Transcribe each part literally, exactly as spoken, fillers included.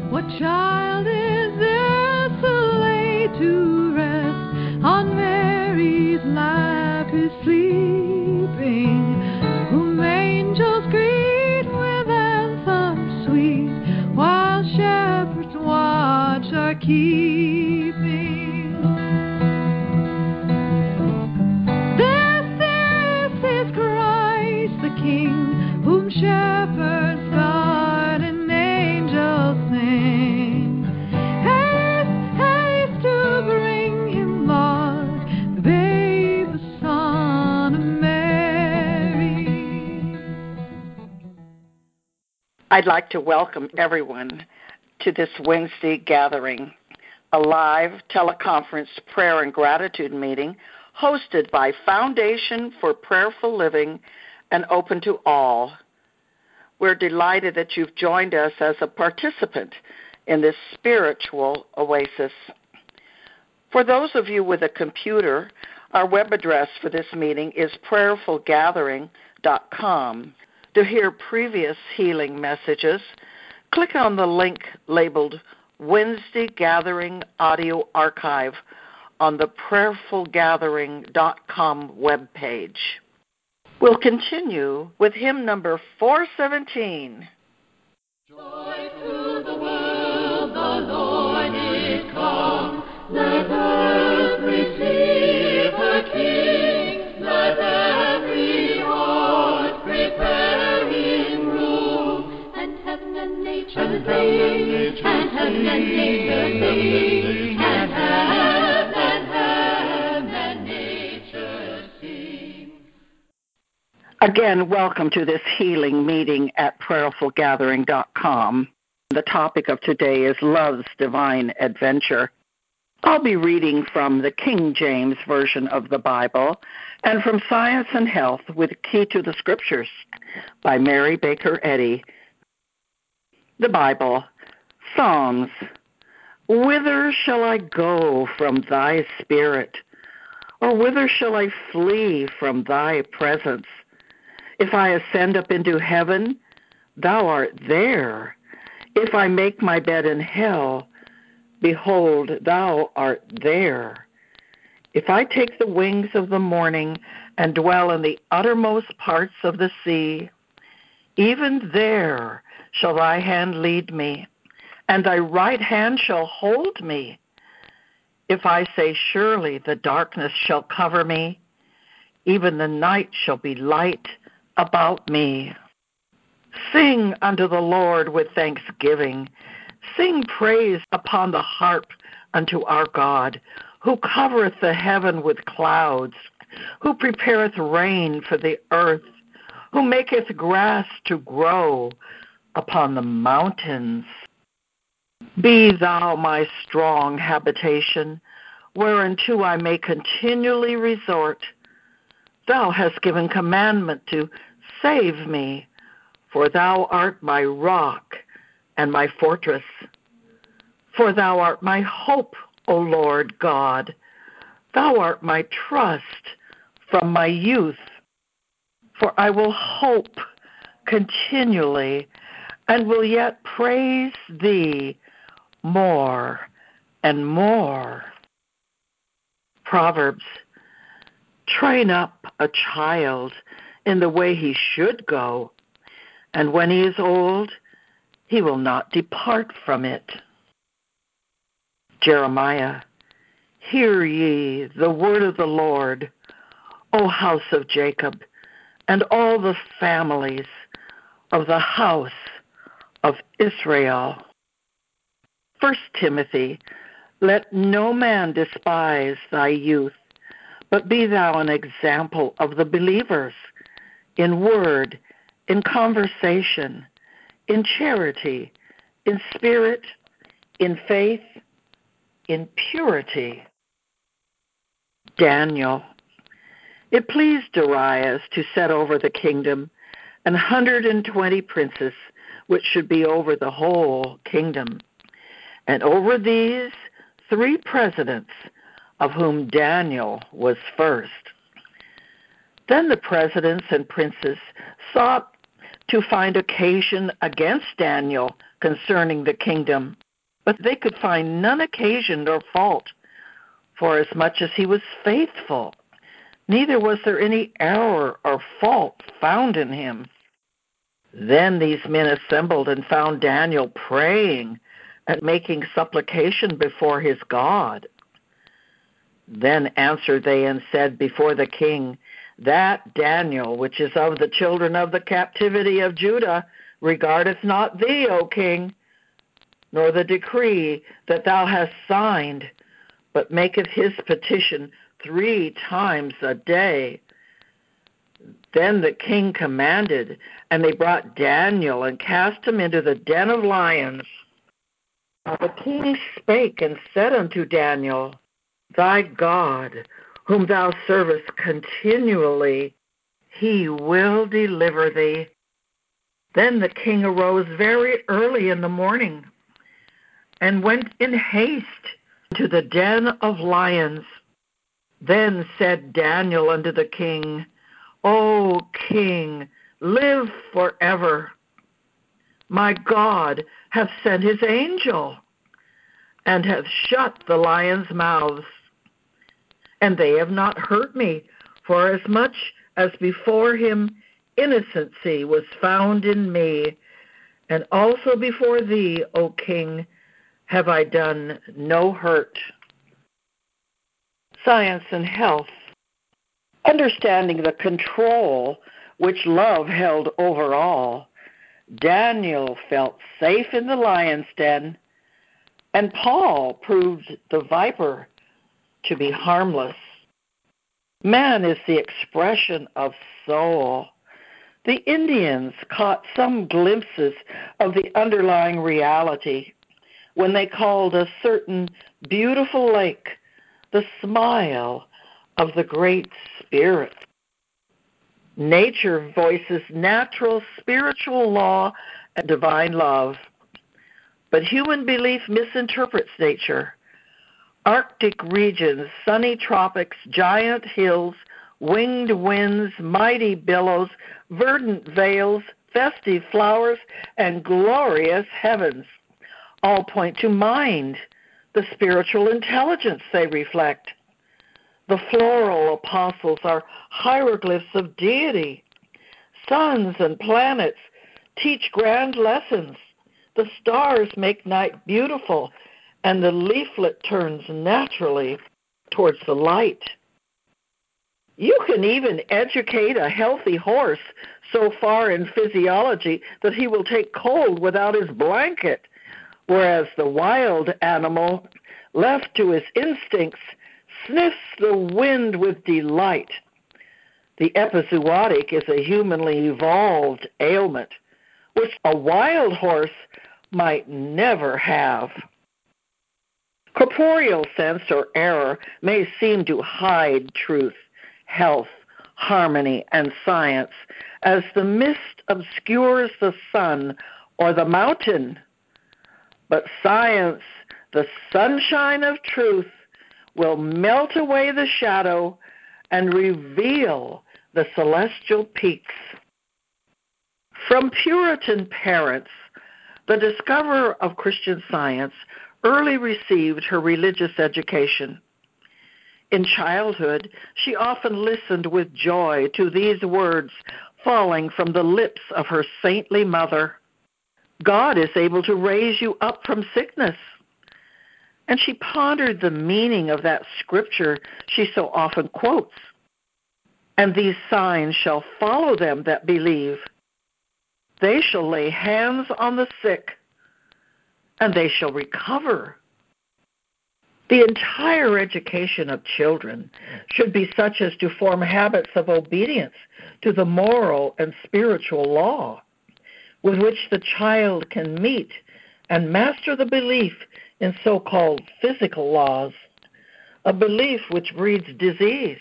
What child is this who lay to rest on Mary's lap is sleeping, whom angels greet with anthems sweet, while shepherds watch are keeping? This, this is Christ the King, whom shepherds guard and angels sing. Haste, haste to bring him, Lord, the babe, the Son of Mary. I'd like to welcome everyone to this Wednesday gathering, a live teleconference prayer and gratitude meeting hosted by Foundation for Prayerful Living and open to all. We're delighted that you've joined us as a participant in this spiritual oasis. For those of you with a computer, our web address for this meeting is prayerful gathering dot com. To hear previous healing messages, click on the link labeled Wednesday Gathering Audio Archive on the prayerful gathering dot com webpage. We'll continue with hymn number four seventeen. Joy to the world, the Lord is come. Let earth receive her King. Let every heart prepare in room. And heaven and nature sing. And heaven and nature sing. And heaven and nature sing. Again, welcome to this healing meeting at prayerful gathering dot com. The topic of today is Love's Divine Adventure. I'll be reading from the King James Version of the Bible and from Science and Health with Key to the Scriptures by Mary Baker Eddy. The Bible, Psalms. Whither shall I go from thy spirit? Or whither shall I flee from thy presence? If I ascend up into heaven, thou art there. If I make my bed in hell, behold, thou art there. If I take the wings of the morning and dwell in the uttermost parts of the sea, even there shall thy hand lead me, and thy right hand shall hold me. If I say, surely the darkness shall cover me, even the night shall be light about me. Sing unto the Lord with thanksgiving. Sing praise upon the harp unto our God, who covereth the heaven with clouds, who prepareth rain for the earth, who maketh grass to grow upon the mountains. Be thou my strong habitation, whereunto I may continually resort. Thou hast given commandment to save me, for thou art my rock and my fortress. For thou art my hope, O Lord God. Thou art my trust from my youth. For I will hope continually and will yet praise thee more and more. Proverbs. Train up a child in the way he should go, and when he is old, he will not depart from it. Jeremiah. Hear ye the word of the Lord, O house of Jacob, and all the families of the house of Israel. First Timothy. Let no man despise thy youth, but be thou an example of the believers in word, in conversation, in charity, in spirit, in faith, in purity. Daniel. It pleased Darius to set over the kingdom an hundred and twenty princes, which should be over the whole kingdom, and over these three presidents, of whom Daniel was first. Then the presidents and princes sought to find occasion against Daniel concerning the kingdom, but they could find none occasion or fault, for as much as he was faithful, neither was there any error or fault found in him. Then these men assembled and found Daniel praying and making supplication before his God. Then answered they and said before the king, that Daniel, which is of the children of the captivity of Judah, regardeth not thee, O king, nor the decree that thou hast signed, but maketh his petition three times a day. Then the king commanded, and they brought Daniel and cast him into the den of lions. The king spake and said unto Daniel, thy God, whom thou servest continually, he will deliver thee. Then the king arose very early in the morning and went in haste to the den of lions. Then said Daniel unto the king, O king, live forever. My God hath sent his angel, and hath shut the lions' mouths. And they have not hurt me, for as much as before him innocency was found in me, and also before thee, O king, have I done no hurt. Science and health. Understanding the control which love held over all, Daniel felt safe in the lion's den, and Paul proved the viper to be harmless. Man is the expression of soul. The Indians caught some glimpses of the underlying reality when they called a certain beautiful lake the smile of the Great Spirit. Nature voices natural spiritual law and divine love, but human belief misinterprets nature. Arctic regions, sunny tropics, giant hills, winged winds, mighty billows, verdant vales, festive flowers, and glorious heavens all point to mind, the spiritual intelligence they reflect. The floral apostles are hieroglyphs of deity. Suns and planets teach grand lessons. The stars make night beautiful, and the leaflet turns naturally towards the light. You can even educate a healthy horse so far in physiology that he will take cold without his blanket, whereas the wild animal, left to his instincts, sniffs the wind with delight. The epizootic is a humanly evolved ailment, which a wild horse might never have. Corporeal sense or error may seem to hide truth, health, harmony, and science as the mist obscures the sun or the mountain. But science, the sunshine of truth, will melt away the shadow and reveal the celestial peaks. From Puritan parents, the discoverer of Christian Science early received her religious education. In childhood, she often listened with joy to these words falling from the lips of her saintly mother. God is able to raise you up from sickness. And she pondered the meaning of that scripture she so often quotes. And these signs shall follow them that believe. They shall lay hands on the sick, and they shall recover. The entire education of children should be such as to form habits of obedience to the moral and spiritual law, with which the child can meet and master the belief in so-called physical laws, a belief which breeds disease.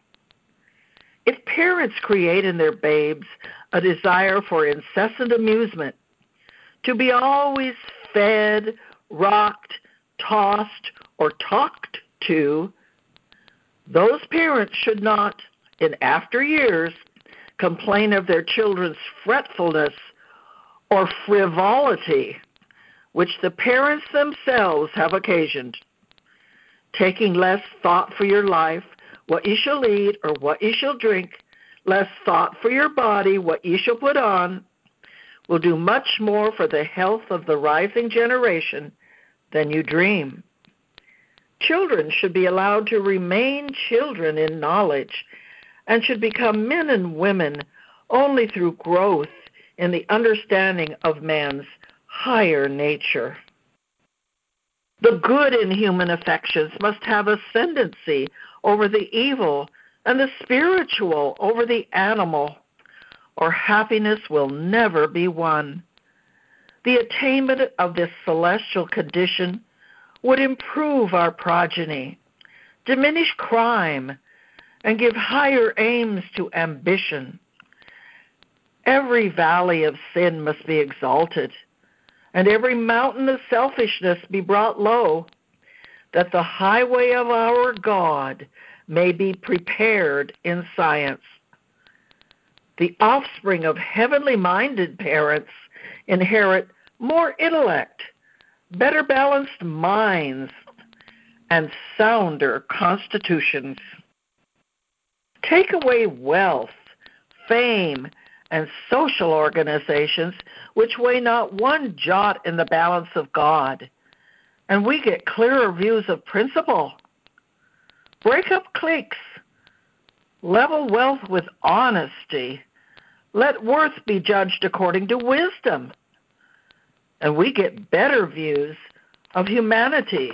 If parents create in their babes a desire for incessant amusement, to be always fed, rocked, tossed, or talked to, those parents should not, in after years, complain of their children's fretfulness or frivolity which the parents themselves have occasioned, taking less thought for your life, what you shall eat or what you shall drink, less thought for your body, what you shall put on, will do much more for the health of the rising generation than you dream. Children should be allowed to remain children in knowledge and should become men and women only through growth in the understanding of man's higher nature. The good in human affections must have ascendancy over the evil and the spiritual over the animal, or happiness will never be won. The attainment of this celestial condition would improve our progeny, diminish crime, and give higher aims to ambition. Every valley of sin must be exalted, and every mountain of selfishness be brought low, that the highway of our God may be prepared in science. The offspring of heavenly-minded parents inherit more intellect, better balanced minds, and sounder constitutions. Take away wealth, fame, and social organizations which weigh not one jot in the balance of God, and we get clearer views of principle. Break up cliques, level wealth with honesty, let worth be judged according to wisdom, and we get better views of humanity.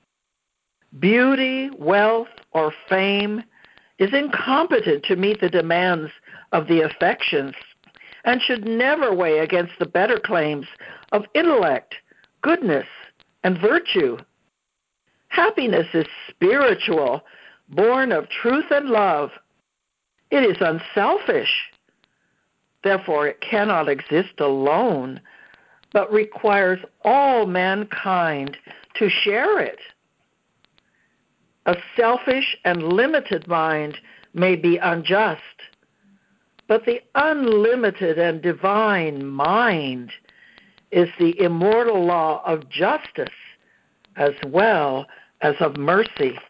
Beauty, wealth, or fame is incompetent to meet the demands of the affections and should never weigh against the better claims of intellect, goodness, and virtue. Happiness is spiritual, born of truth and love. It is unselfish. Therefore, it cannot exist alone, but requires all mankind to share it. A selfish and limited mind may be unjust, but the unlimited and divine mind is the immortal law of justice as well as of mercy.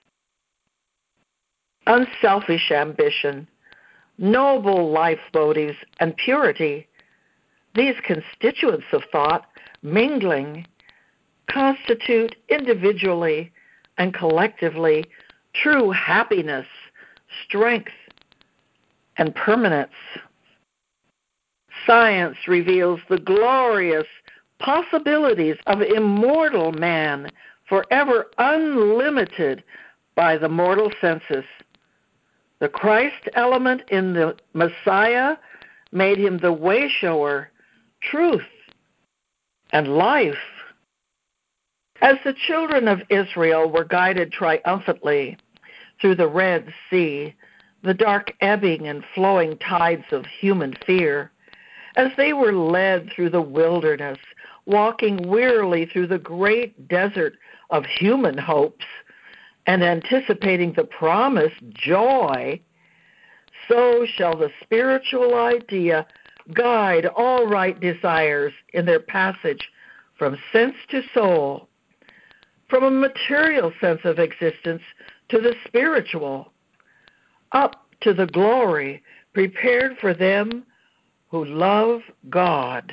Unselfish ambition, noble life motives, and purity, these constituents of thought, mingling, constitute individually and collectively true happiness, strength, and permanence. Science reveals the glorious possibilities of immortal man, forever unlimited by the mortal senses. The Christ element in the Messiah made him the way shower, truth, and life. As the children of Israel were guided triumphantly through the Red Sea, the dark ebbing and flowing tides of human fear, as they were led through the wilderness, walking wearily through the great desert of human hopes, and anticipating the promised joy, so shall the spiritual idea guide all right desires in their passage from sense to soul, from a material sense of existence to the spiritual, up to the glory prepared for them who love God.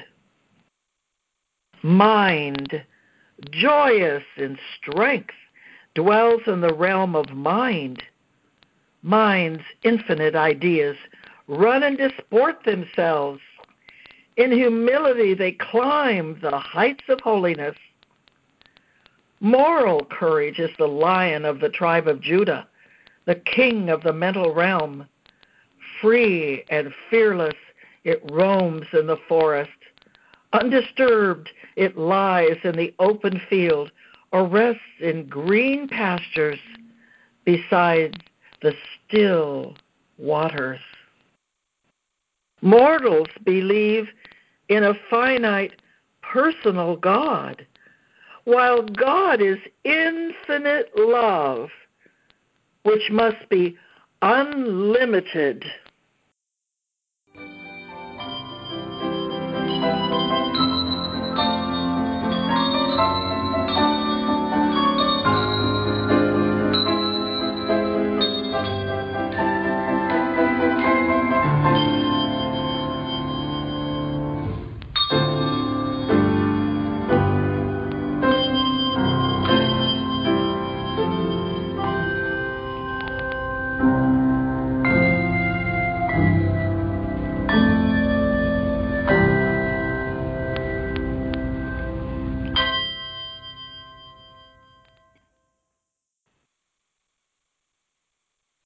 Mind, joyous in strength, dwells in the realm of mind. Mind's infinite ideas run and disport themselves. In humility they climb the heights of holiness. Moral courage is the lion of the tribe of Judah, the king of the mental realm. Free and fearless, it roams in the forest. Undisturbed, it lies in the open field or rests in green pastures beside the still waters. Mortals believe in a finite, personal God, while God is infinite love, which must be unlimited.